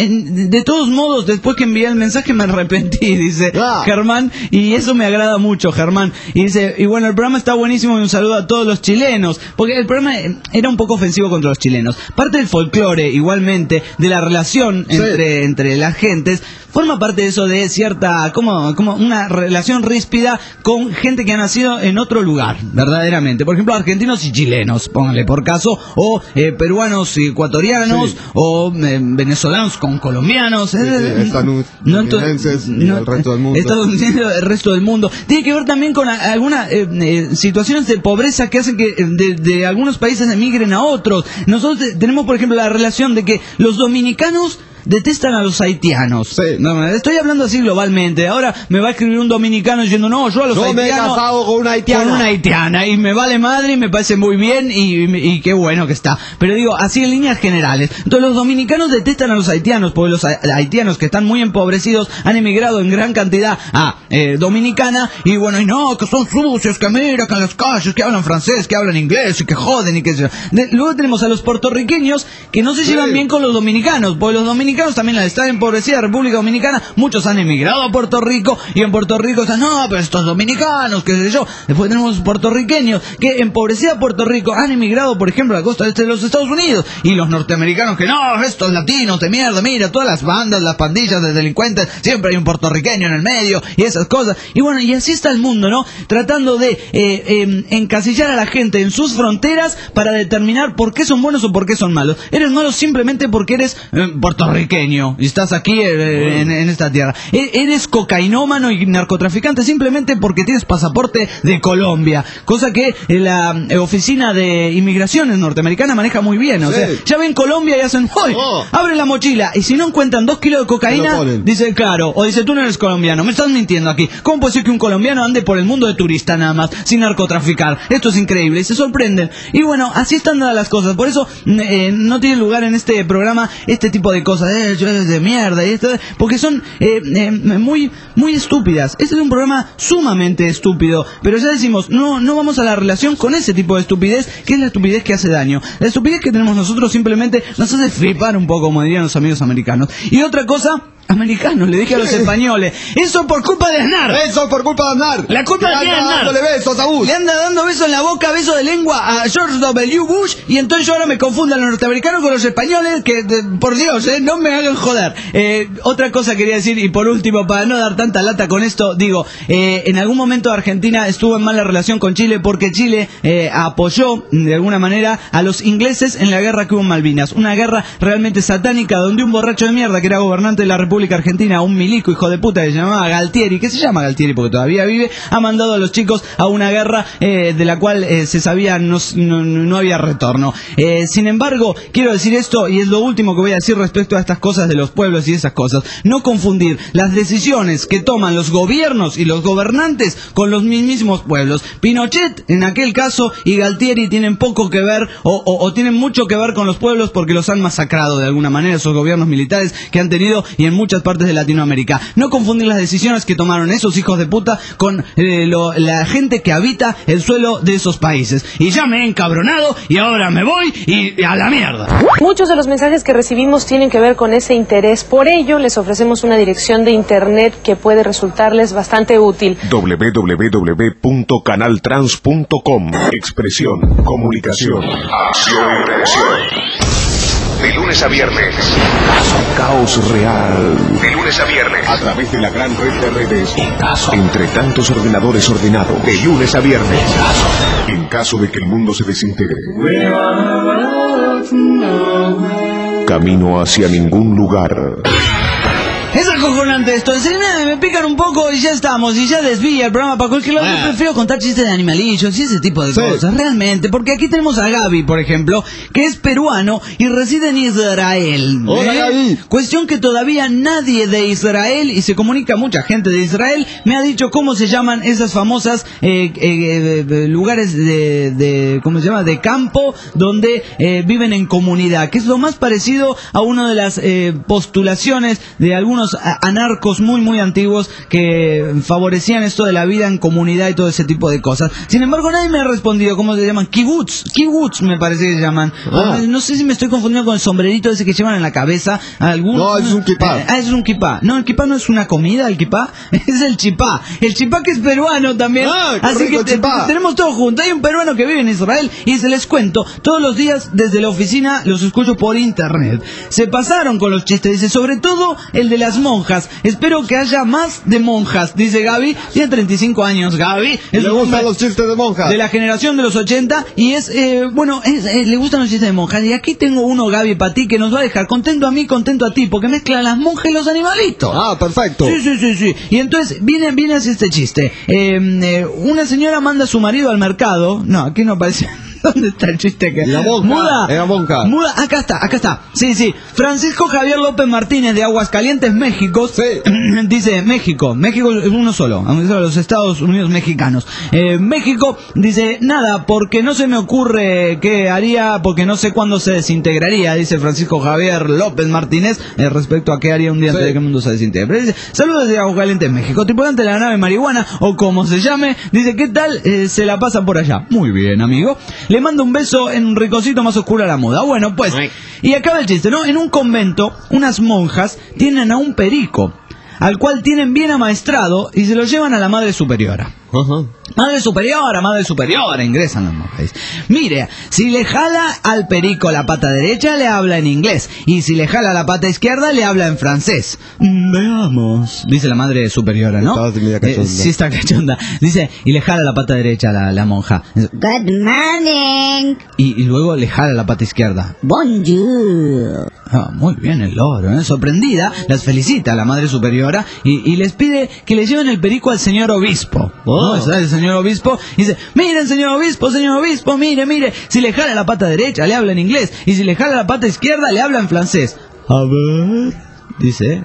de todos modos, después que envié el mensaje me arrepentí, dice Germán, y eso me agrada mucho, Germán. Y dice, y bueno, el programa está buenísimo y un saludo a todos los chilenos, porque el programa era un poco ofensivo contra los chilenos. Parte del folclore, igualmente, de la relación entre las gentes, forma parte de eso de cierta, como una relación ríspida con gente que ha nacido en otro lugar, verdaderamente. Por ejemplo, argentinos y chilenos, pónganle por caso, o peruanos y ecuatorianos, o venezolanos con colombianos, estadounidenses y el resto del mundo. El resto del mundo. Tiene que ver también con algunas situaciones de pobreza que hacen que de algunos países emigren a otros. Nosotros tenemos, por ejemplo, la relación de que los dominicanos detestan a los haitianos. Sí. No, estoy hablando así globalmente. Ahora me va a escribir un dominicano diciendo, no, yo a los haitianos... me he casado con una haitiana. Con una haitiana. Y me vale madre y me parece muy bien y qué bueno que está. Pero digo, así en líneas generales. Entonces los dominicanos detestan a los haitianos porque los haitianos que están muy empobrecidos han emigrado en gran cantidad a Dominicana y bueno, y no, que son sucios, que mira, que en las calles, que hablan francés, que hablan inglés y que joden y que... Luego tenemos a los puertorriqueños que no se llevan bien con los dominicanos, porque los dominicanos también al estar empobrecida República Dominicana, muchos han emigrado a Puerto Rico y en Puerto Rico están, no, pero estos dominicanos, qué sé yo. Después tenemos puertorriqueños que empobrecida Puerto Rico han emigrado, por ejemplo, a la costa este de los Estados Unidos, y los norteamericanos que no, estos latinos de mierda, mira, todas las bandas, las pandillas de delincuentes, siempre hay un puertorriqueño en el medio y esas cosas. Y bueno, y así está el mundo, ¿no? Tratando de encasillar a la gente en sus fronteras para determinar por qué son buenos o por qué son malos. Eres malo simplemente porque eres puertorriqueño y estás aquí en esta tierra. Eres cocainómano y narcotraficante simplemente porque tienes pasaporte de Colombia, cosa que la oficina de inmigraciones norteamericana maneja muy bien. O sea, ya ven Colombia y hacen, ¡uy! Abre la mochila y si no encuentran 2 kilos de cocaína, dice, claro, o dice, tú no eres colombiano, me estás mintiendo aquí. ¿Cómo puede ser que un colombiano ande por el mundo de turista nada más, sin narcotraficar? Esto es increíble, y se sorprenden. Y bueno, así están dadas las cosas. Por eso no tiene lugar en este programa este tipo de cosas de mierda y esto, porque son muy muy estúpidas. Este es un programa sumamente estúpido, pero ya decimos, no vamos a la relación con ese tipo de estupidez, que es la estupidez que hace daño. La estupidez que tenemos nosotros simplemente nos hace flipar un poco, como dirían los amigos americanos. Y otra cosa, americanos, le dije a los españoles, eso por culpa de Aznar. Eso por culpa de Aznar. La culpa de Aznar. Dándole besos a Bush. Le anda dando besos en la boca, besos de lengua a George W. Bush, y entonces yo ahora me confundo a los norteamericanos con los españoles, que por Dios, no me hagan joder. Otra cosa quería decir, y por último, para no dar tanta lata con esto, digo, en algún momento Argentina estuvo en mala relación con Chile porque Chile apoyó de alguna manera a los ingleses en la guerra que hubo en Malvinas, una guerra realmente satánica donde un borracho de mierda que era gobernante de la República Argentina, un milico hijo de puta que se llamaba Galtieri, que se llama Galtieri porque todavía vive, ha mandado a los chicos a una guerra de la cual se sabía no había retorno. Sin embargo, quiero decir esto, y es lo último que voy a decir respecto a estas cosas de los pueblos y esas cosas, no confundir las decisiones que toman los gobiernos y los gobernantes con los mismos pueblos. Pinochet en aquel caso y Galtieri tienen poco que ver o tienen mucho que ver con los pueblos porque los han masacrado de alguna manera esos gobiernos militares que han tenido y en muchas partes de Latinoamérica. No confundir las decisiones que tomaron esos hijos de puta con la gente que habita el suelo de esos países. Y ya me he encabronado y ahora me voy y a la mierda. Muchos de los mensajes que recibimos tienen que ver con ese interés. Por ello, les ofrecemos una dirección de internet que puede resultarles bastante útil. www.canaltrans.com. Expresión, comunicación, acción y reacción. De lunes a viernes. caos real. De lunes a viernes. A través de la gran red de redes. Entre tantos ordenadores ordenados. De lunes a viernes. En caso de que el mundo se desintegre. Camino hacia ningún lugar. Es acojonante esto, en serio, me pican un poco y ya estamos, y ya desvía el programa para cualquier lado. Yo prefiero contar chistes de animalillos y ese tipo de cosas, realmente, porque aquí tenemos a Gaby, por ejemplo, que es peruano y reside en Israel. Hola, Gaby. Cuestión que todavía nadie de Israel, y se comunica mucha gente de Israel, me ha dicho cómo se llaman esas famosas lugares ¿cómo se llama? De campo, donde viven en comunidad, que es lo más parecido a una de las postulaciones de algunos unos anarcos muy antiguos que favorecían esto de la vida en comunidad y todo ese tipo de cosas. Sin embargo, nadie me ha respondido cómo se llaman. Kibbutz me parece que se llaman. No sé si me estoy confundiendo con el sombrerito ese que llevan en la cabeza. No, es un kipá. Es un kipá. No, el kipá no es una comida, el kipá es el chipá. El chipá que es peruano también. Así que tenemos todo junto. Hay un peruano que vive en Israel y se les cuento, todos los días desde la oficina los escucho por internet. Se pasaron con los chistes, dice, sobre todo el de las monjas. Espero que haya más de monjas, dice Gaby. Tiene 35 años, Gaby. Le gustan los chistes de monjas. De la generación de los 80 y le gustan los chistes de monjas. Y aquí tengo uno, Gaby, para ti, que nos va a dejar contento a mí, contento a ti, porque mezcla las monjas y los animalitos. Perfecto. Sí. Y entonces viene así este chiste. Una señora manda a su marido al mercado. No, aquí no aparece. ¿Dónde está el chiste? La monja. Era monja. Muda, acá está. Sí. Francisco Javier López Martínez de Aguascalientes, México. Sí. Dice, México es uno solo, los Estados Unidos mexicanos. México dice, nada, porque no se me ocurre qué haría, porque no sé cuándo se desintegraría, dice Francisco Javier López Martínez, respecto a qué haría un día antes de que el mundo se desintegre. Pero dice, saludos desde Aguascalientes, México. Tripulante de la nave marihuana, o como se llame, dice, ¿qué tal se la pasa por allá? Muy bien, amigo. Le mando un beso en un ricocito más oscuro a la moda. Bueno, pues, y acaba el chiste, ¿no? En un convento, unas monjas tienen a un perico, al cual tienen bien amaestrado y se lo llevan a la madre superiora. Madre superiora, ingresan las monjas. Mire, si le jala al perico la pata derecha, le habla en inglés. Y si le jala la pata izquierda, le habla en francés. Veamos, dice la madre superiora, ¿no? Sí, está cachonda. Dice, y le jala la pata derecha a la monja. Good morning. Y luego le jala la pata izquierda. Bonjour. Muy bien el loro, ¿eh? Sorprendida, las felicita a la madre superiora y les pide que le lleven el perico al señor obispo. ¿No? Está el señor obispo y dice, miren señor obispo, mire, si le jala la pata derecha le habla en inglés y si le jala la pata izquierda le habla en francés. A ver, dice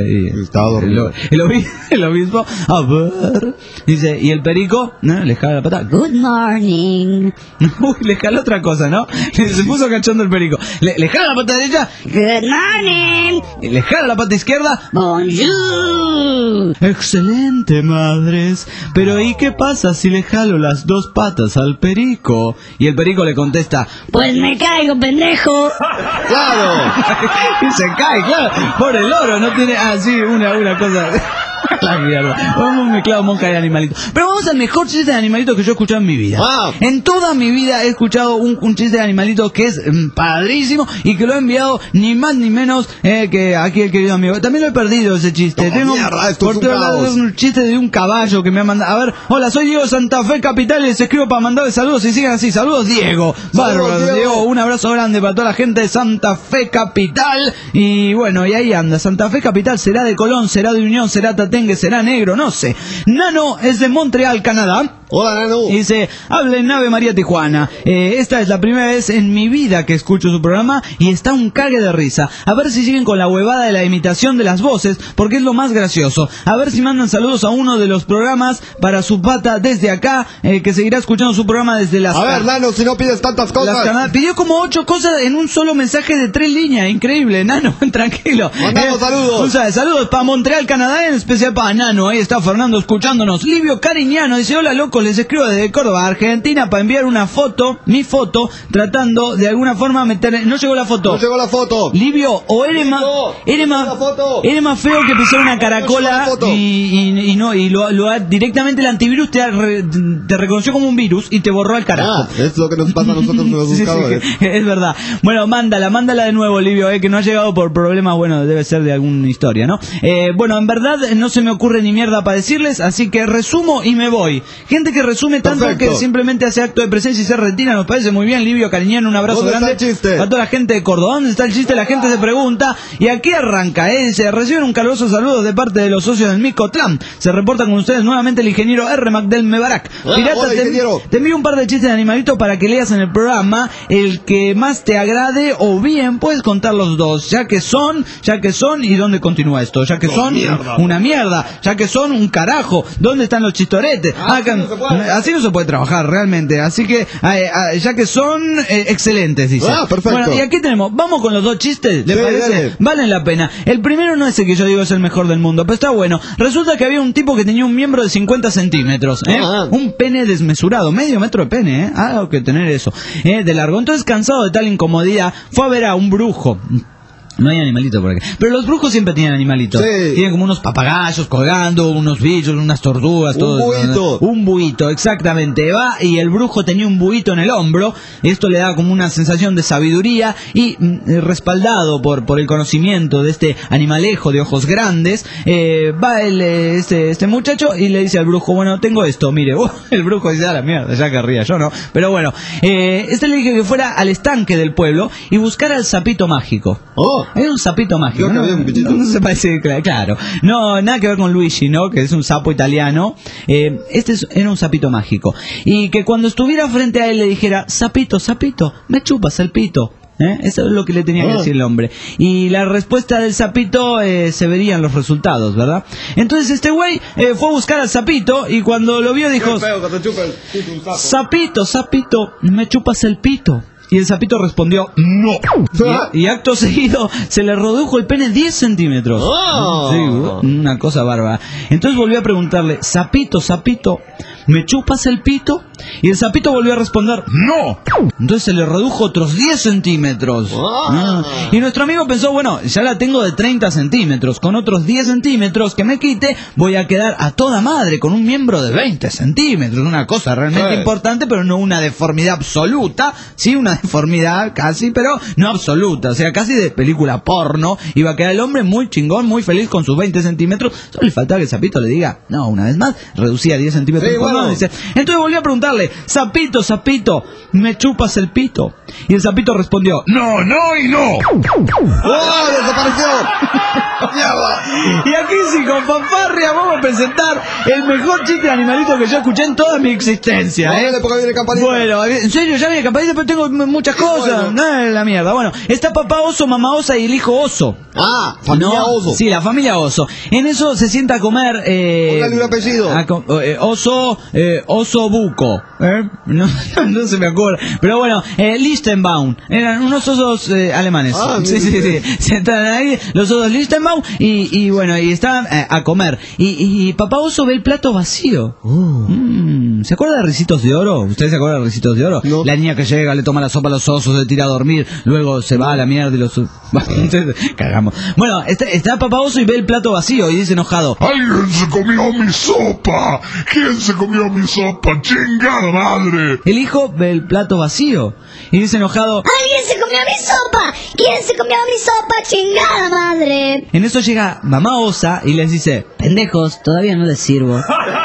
el obispo, a ver, dice, y el perico, ¿no? Le jala la pata. Good morning. Uy, le jala otra cosa, ¿no? Se puso cachondo el perico. Le jala la pata derecha. Good morning. Y le jala la pata izquierda. Bonjour. Excelente, madres. Pero ¿y qué pasa si le jalo las dos patas al perico? Y el perico le contesta, pues me caigo, pendejo. ¡Claro! Y se cae, claro. Por el loro, no tiene así una cosa. La mierda. Hemos mezclado monja y animalito. Pero vamos al mejor chiste de animalito que yo he escuchado en mi vida. En toda mi vida he escuchado un chiste de animalito que es padrísimo y que lo he enviado ni más ni menos que aquí el querido amigo. También lo he perdido ese chiste. Tengo por otro lado un chiste de un caballo que me ha mandado. A ver, hola, soy Diego de Santa Fe Capital y les escribo para mandarles saludos y sigan así. Saludos, Diego. Bárbaro, Diego. Un abrazo grande para toda la gente de Santa Fe Capital. Y bueno, y ahí anda. Santa Fe Capital será de Colón, será de Unión, será Tatengue, será negro, no sé. Nano es de Montreal, Canadá. Hola, Nano. Dice, habla en Nave María Tijuana. Esta es la primera vez en mi vida que escucho su programa y está un cague de risa. A ver si siguen con la huevada de la imitación de las voces, porque es lo más gracioso. A ver si mandan saludos a uno de los programas para su pata desde acá, que seguirá escuchando su programa desde las... A ver, Nano, si no pides tantas cosas. Pidió como 8 cosas en un solo mensaje de 3 líneas. Increíble, Nano, tranquilo. Mandamos saludos. Saludos para Montreal, Canadá, en especial para Nano. Ahí está Fernando escuchándonos. Livio Cariñano dice, hola, loco, les escribo desde Córdoba, Argentina, para enviar una foto, mi foto, tratando de alguna forma meter... No llegó la foto. Livio, o eres más feo que pisar una caracola directamente el antivirus te reconoció como un virus y te borró al carajo. Es lo que nos pasa a nosotros los buscadores. Sí, es verdad. Bueno, mándala de nuevo, Livio, que no ha llegado por problemas, bueno, debe ser de alguna historia, ¿no? Bueno, en verdad no se me ocurre ni mierda para decirles, así que resumo y me voy. Gente que resume tanto que simplemente hace acto de presencia y se retira, nos parece muy bien. Livio Cariñano, un abrazo grande a toda la gente de Córdoba. ¿Dónde está el chiste? La gente se pregunta y aquí arranca, se reciben un caluroso saludo de parte de los socios del Micotlán. Se reporta con ustedes nuevamente el ingeniero R. Del Mebarak. Pirata, te envío un par de chistes de animalitos para que leas en el programa el que más te agrade, o bien puedes contar los dos, ya que son y dónde continúa esto, ya que son una mierda, ya que son un carajo, ¿dónde están los chistoretes? se puede. Así no se puede trabajar realmente. Así que, ya que son excelentes, dice. Ah, perfecto. Bueno, y aquí tenemos, vamos con los dos chistes, ¿le Sí, parece? dale. Valen la pena. El primero no es el que yo digo es el mejor del mundo, pero está bueno. Resulta que había un tipo que tenía un miembro de 50 centímetros, un pene desmesurado, medio metro de pene, algo que tener eso, de largo. Entonces, cansado de tal incomodidad, fue a ver a un brujo. No hay animalitos por acá. Pero los brujos siempre tienen animalitos. Sí. Tienen como unos papagayos colgando, unos bichos, unas tortugas, todo. buito. Un buito, exactamente. Va y el brujo tenía un buito en el hombro. Esto le da como una sensación de sabiduría y respaldado por el conocimiento de este animalejo de ojos grandes, va este muchacho y le dice al brujo, bueno, tengo esto, mire. El brujo dice, a la mierda, ya querría yo, ¿no? Pero bueno, le dije que fuera al estanque del pueblo y buscara el sapito mágico. Era un sapito mágico. No se parece, claro. No, nada que ver con Luigi, ¿no? Que es un sapo italiano. Era un sapito mágico. Y que cuando estuviera frente a él le dijera, sapito, sapito, me chupas el pito. Eso es lo que le tenía que decir el hombre. Y la respuesta del sapito se verían los resultados, ¿verdad? Entonces este güey fue a buscar al sapito y cuando lo vio dijo, sapito, sapito, me chupas el pito. Y el sapito respondió, no. Y acto seguido se le redujo el pene 10 centímetros. Sí, una cosa bárbara. Entonces volvió a preguntarle, sapito, sapito, ¿me chupas el pito? Y el sapito volvió a responder, no. Entonces se le redujo otros 10 centímetros. Y nuestro amigo pensó, bueno, ya la tengo de 30 centímetros. Con otros 10 centímetros que me quite, voy a quedar a toda madre con un miembro de 20 centímetros. Una cosa realmente importante, pero no una deformidad absoluta. Sí, una deformidad casi, pero no absoluta. O sea, casi de película porno. Iba a quedar el hombre muy chingón, muy feliz con sus 20 centímetros. Solo le faltaba que el sapito le diga, no, una vez más, reducía 10 centímetros. Sí, bueno. Dice. Entonces volvió a preguntarle, sapito, sapito, ¿me chupas el pito? Y el sapito respondió, no, no y no. ¡Desapareció! Y aquí sí, con fanfarria vamos a presentar el mejor chiste de animalito que yo escuché en toda mi existencia. Porque viene Campanita. Bueno, en serio, ya viene Campanita, pero tengo muchas cosas. No, la mierda. Bueno, está papá oso, mamá osa y el hijo oso. Familia Oso. Sí, la familia oso. En eso se sienta a comer... Póngale un apellido. Oso buco. No se me acuerda. Pero bueno, Lichtenbaum. Eran unos osos alemanes. Sí. Se están ahí, los osos Lichtenbaum. Y bueno, y estaban a comer. Y papá oso ve el plato vacío. ¿Se acuerda de Ricitos de Oro? ¿Usted se acuerda de Ricitos de Oro? No. La niña que llega, le toma la sopa a los osos, se tira a dormir, luego se va a la mierda y los... Cagamos. Bueno, está papá oso y ve el plato vacío y dice enojado, ¡alguien se comió mi sopa! ¿Quién se comió mi sopa? ¡Chingada madre! El hijo ve el plato vacío y dice enojado, ¡alguien se comió mi sopa! ¿Quién se comió mi sopa? ¡Chingada madre! En eso llega mamá osa y les dice, pendejos, todavía no les sirvo.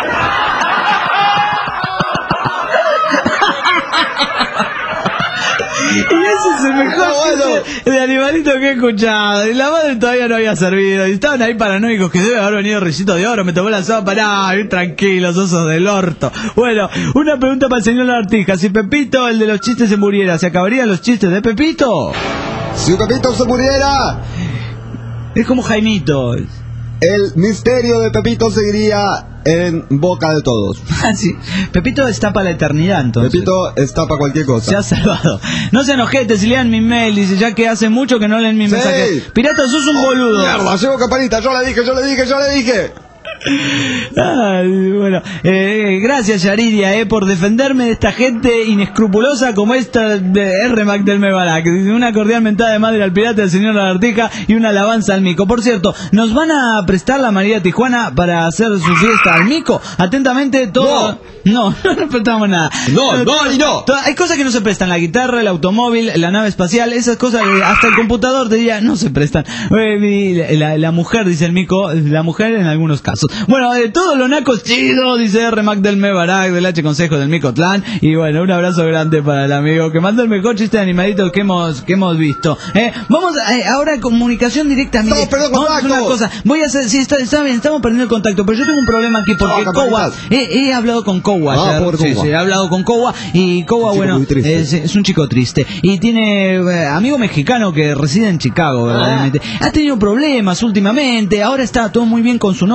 Y ese es el mejor de animalito que he escuchado. Y la madre todavía no había servido. Y estaban ahí paranoicos que debe haber venido Ricitos de Oro. Me tomó la sopa. Bien tranquilos, osos del orto. Bueno, una pregunta para el señor Lagartija. Si Pepito, el de los chistes, se muriera, ¿se acabarían los chistes de Pepito? Si Pepito se muriera, es como Jaimito. El misterio de Pepito seguiría en boca de todos. Sí. Pepito está para la eternidad, entonces. Pepito está para cualquier cosa. Se ha salvado. No se enojetes si lean mi mail. Dice, ya que hace mucho que no leen mi mensaje. Pirata, sos un boludo. Mierda, llevo Campanita. Yo le dije. Bueno, gracias Yaridia por defenderme de esta gente inescrupulosa como esta de R-Mac del Mebarak. Una cordial mentada de madre al pirata del señor Lagartija y una alabanza al mico. Por cierto, ¿nos van a prestar la María Tijuana para hacer su fiesta al mico? Atentamente todo. No prestamos nada. No. Hay cosas que no se prestan, la guitarra, el automóvil, la nave espacial, esas cosas, hasta el computador te diría, no se prestan. La mujer, dice el mico, la mujer en algunos casos. Bueno, de todos los nacos chidos, dice R-Mac del Mebarak, del H Consejo del Micotlán. Y bueno, un abrazo grande para el amigo que mandó el mejor chiste de animalitos que hemos visto. Vamos ahora a comunicación directa. Mire, vamos a hacer una cosa. Voy a hacer, sí, está bien, estamos perdiendo el contacto, pero yo tengo un problema aquí porque Kowa, he hablado con Kowa. He hablado con Kowa y Kowa, bueno, es un chico triste. Y tiene amigo mexicano que reside en Chicago, verdaderamente. Ha tenido problemas últimamente, ahora está todo muy bien con su novia.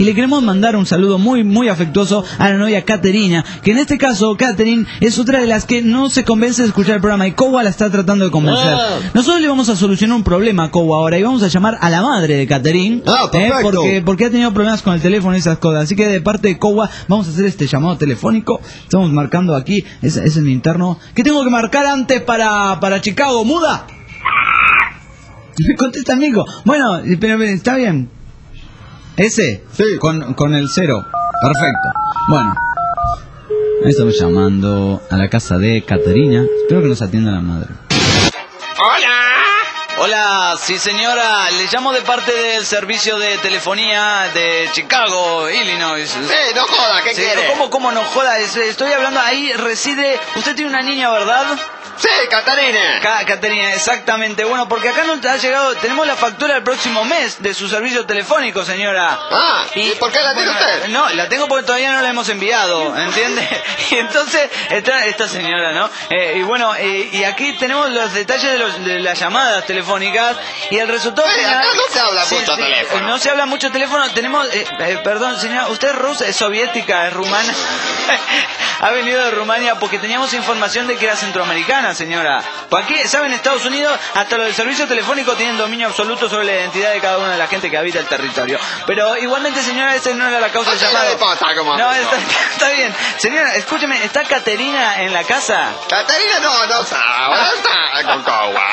y le queremos mandar un saludo muy, muy afectuoso a la novia Caterina, que en este caso, Catherine es otra de las que no se convence de escuchar el programa y Kowa la está tratando de convencer. Nosotros le vamos a solucionar un problema a Kowa ahora y vamos a llamar a la madre de Catherine, porque ha tenido problemas con el teléfono y esas cosas. Así que de parte de Kowa vamos a hacer este llamado telefónico. Estamos marcando aquí, es el interno. ¿Qué tengo que marcar antes para Chicago? ¡Muda! Me contesta amigo. Bueno, pero está bien. ¿Ese? Sí. Con el 0. Perfecto. Bueno. Estamos llamando a la casa de Caterina. Espero que nos atienda la madre. ¡Hola! Hola, sí señora. Le llamo de parte del servicio de telefonía de Chicago, Illinois. Sí, no joda, ¿qué quiere? ¿Cómo no joda? Estoy hablando, ahí reside... Usted tiene una niña, ¿verdad? Sí, Caterina. Caterina, exactamente. Bueno, porque acá nos ha llegado, tenemos la factura el próximo mes de su servicio telefónico, señora. Ah, ¿y por qué la tiene usted? No, la tengo porque todavía no la hemos enviado, ¿entiende? Y entonces, esta señora, ¿no? Y bueno, y aquí tenemos los detalles de las llamadas telefónicas y el resultado... Acá no se habla mucho teléfono. No se habla mucho teléfono. Tenemos, perdón, señora, ¿usted es rusa, es soviética, es rumana? Ha venido de Rumania porque teníamos información de que era centroamericana, señora. Pues aquí, ¿saben? Estados Unidos, hasta los del servicio telefónico tienen dominio absoluto sobre la identidad de cada una de la gente que habita el territorio. Pero igualmente, señora, esa no era la causa del llamado. No, está bien. Señora, escúcheme, ¿está Caterina en la casa? Caterina no está, ahora está con Kowa.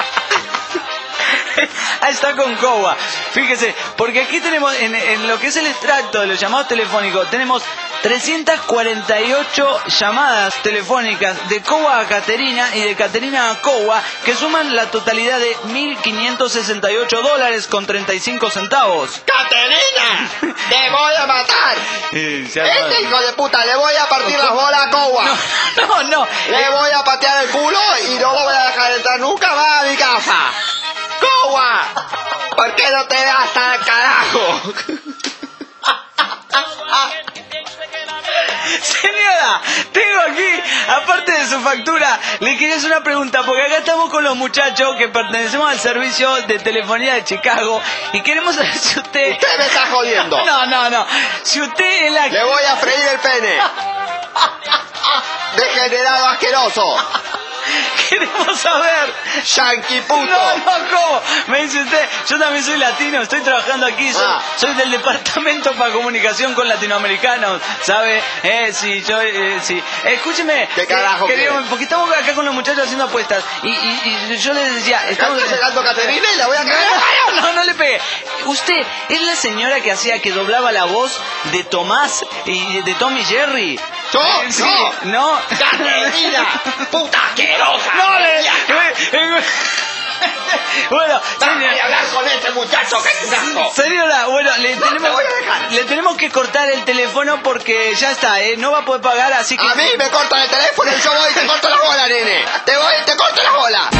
Está con Kowa. Fíjese, porque aquí tenemos, en lo que es el extracto de los llamados telefónicos, tenemos 348 llamadas telefónicas de Kowa a Caterina y de Caterina a Kowa, que suman la totalidad de $1.568 con 35 centavos. ¡Caterina! ¡Te voy a matar! Este hijo de puta, le voy a partir las bolas a Kowa. No. Le voy a patear el culo y no lo voy a dejar entrar nunca más a mi casa. ¡Kowa! ¿Por qué no te das al carajo? Señora, tengo aquí, aparte de su factura, le quería hacer una pregunta, porque acá estamos con los muchachos que pertenecemos al servicio de telefonía de Chicago y queremos saber si usted... Usted me está jodiendo. No. Si usted es la... Le voy a freír el pene. Degenerado asqueroso. Queremos saber. Yankee puto. No, ¿cómo? Me dice usted, yo también soy latino, estoy trabajando aquí, soy del departamento para comunicación con latinoamericanos, ¿sabe? Sí. Escúcheme. ¿Qué carajo queremos, porque estamos acá con los muchachos haciendo apuestas y yo les decía, estamos llegando a Caterina y la voy a caer. No le pegue. Usted es la señora que doblaba la voz de Tomás y de Tom y Jerry. ¿Yo? Sí, no. Caterina, puta asquerosa. Bueno, señora, voy a hablar con este muchacho que es un asco. Señora, bueno, le tenemos que cortar el teléfono porque ya está, no va a poder pagar, así que... A mí me cortan el teléfono y yo voy y te corto la bola, nene. Te voy y te corto la bola.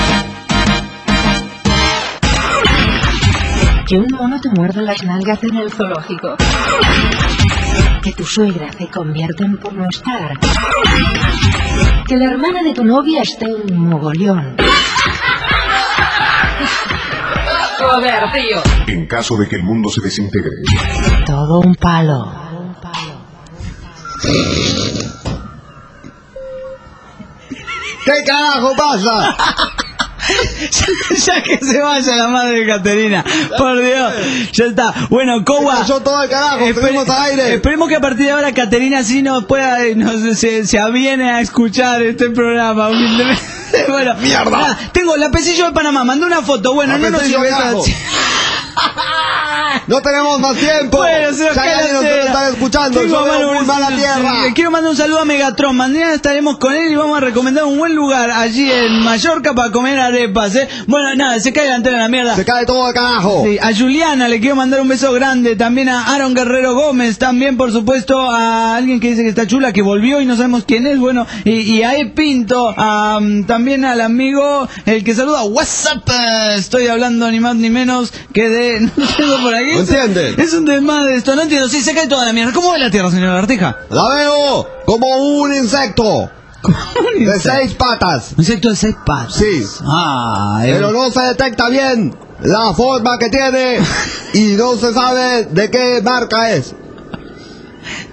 Que un mono te muerda las nalgas en el zoológico. Que tu suegra se convierta en pornostar. Que la hermana de tu novia esté un mogollón. Joder, tío. En caso de que el mundo se desintegre. Todo un palo. ¿Qué carajo pasa? Ya que se vaya la madre de Caterina, por Dios, ya está. Bueno, Kowa, yo todo el carajo, tenemos aire. Esperemos que a partir de ahora Caterina sí nos pueda, se aviene a escuchar este programa. Bueno, mierda. Nada, tengo la Pesillo de Panamá, mandé una foto. Bueno, no nos sirve esta. No tenemos más tiempo. Bueno, se nos ya cae nos están escuchando. Yo veo muy mala tierra. Quiero mandar un saludo a Megatron. Mañana estaremos con él y vamos a recomendar un buen lugar allí en Mallorca para comer arepas, Bueno, nada, se cae la antena la mierda. Se cae todo el carajo. Sí, a Juliana le quiero mandar un beso grande. También a Aaron Guerrero Gómez. También, por supuesto, a alguien que dice que está chula, que volvió y no sabemos quién es. Bueno, y a E. Pinto. También al amigo, el que saluda WhatsApp. Estoy hablando ni más ni menos que de... No tengo por aquí. ¿No entienden? Es un desmadre esto, no entiendo. Sí, se cae toda la mierda. ¿Cómo ve la Tierra, señora Arteja? La veo como un insecto. De 6 patas. ¿Un insecto de 6 patas? Sí. Pero no se detecta bien la forma que tiene y no se sabe de qué marca es.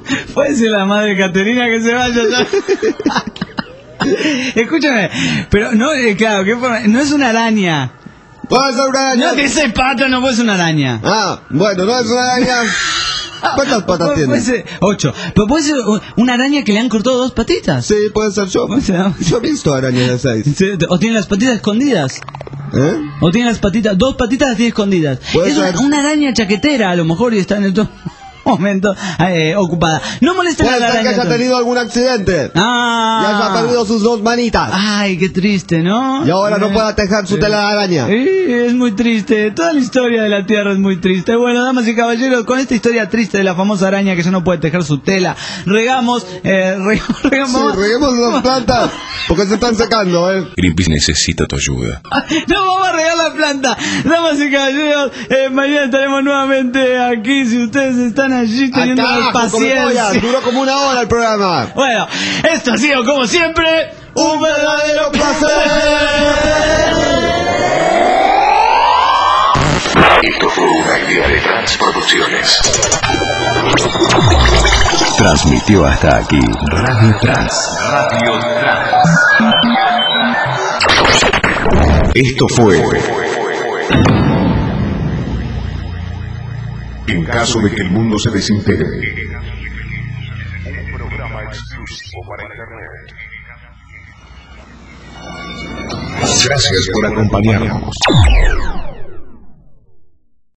Puede ser la madre Caterina que se vaya ya. Escúchame, pero no, claro, ¿qué forma? No es una araña. Puede ser una araña. No, que ese pato no puede ser una araña. Ah, bueno, no es una araña. ¿Cuántas patas tiene? Puede ser 8. Pero puede ser una araña que le han cortado 2 patitas. Sí, puede ser yo. Yo he visto arañas de 6. Sí, o tiene las patitas escondidas. O tiene las patitas, 2 patitas las tiene escondidas. Es una araña chaquetera a lo mejor y está en el momento ocupada. No molesten a la araña. Puede ser que haya tenido algún accidente. Y haya perdido sus 2 manitas. Ay, qué triste, ¿no? Y ahora no pueda tejer su tela de araña. Es muy triste. Toda la historia de la Tierra es muy triste. Bueno, damas y caballeros, con esta historia triste de la famosa araña que ya no puede tejer su tela, regamos las plantas, porque se están secando, Greenpeace necesita tu ayuda. No vamos a regar la planta. Damas y caballeros, mañana estaremos nuevamente aquí. Si ustedes están allí teniendo paciencia. Duró como 1 hora el programa. Bueno, esto ha sido como siempre un verdadero placer. Esto fue una idea de Transproducciones. Transmitió hasta aquí Radio Trans. Esto fue. En caso de que el mundo se desintegre. Un programa exclusivo para Internet. Gracias por acompañarnos.